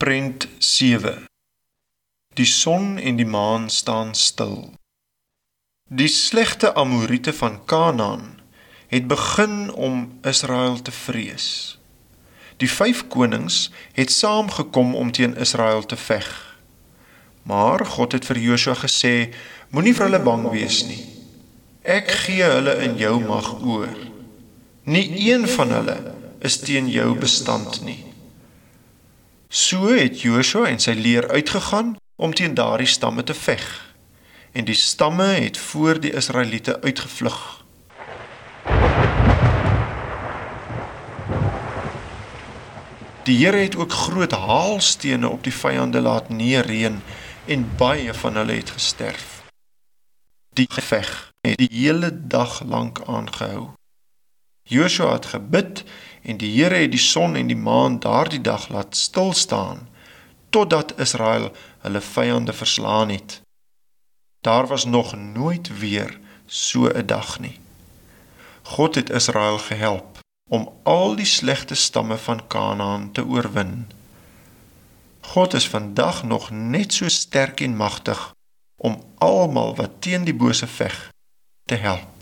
Prent 7. Die son en die maan staan stil. Die slegte Amoriete van Kanaan het begin om Israel te vrees. Die 5 konings het saamgekom om teen Israel te veg. Maar God het vir Josua gesê, moenie vir hulle bang wees nie. Ek gee hulle in jou mag oor. Nie een van hulle is teen jou bestand nie. So het Josua en sy leer uitgegaan om teen daardie stamme te veg. En die stamme het voor die Israeliete uitgevlug. Die Here het ook groot haalstene op die vyande laat neerreën en baie van hulle het gesterf. Die geveg het die hele dag lank aangehou. Josua het gebid en die Here het die son en die maan daardie dag laat stil staan, totdat Israel hulle vyande verslaan het. Daar was nog nooit weer so 'n dag nie. God het Israel gehelp om al die slegte stamme van Kanaan te oorwin. God is vandag nog net so sterk en magtig om almal wat teen die bose veg te help.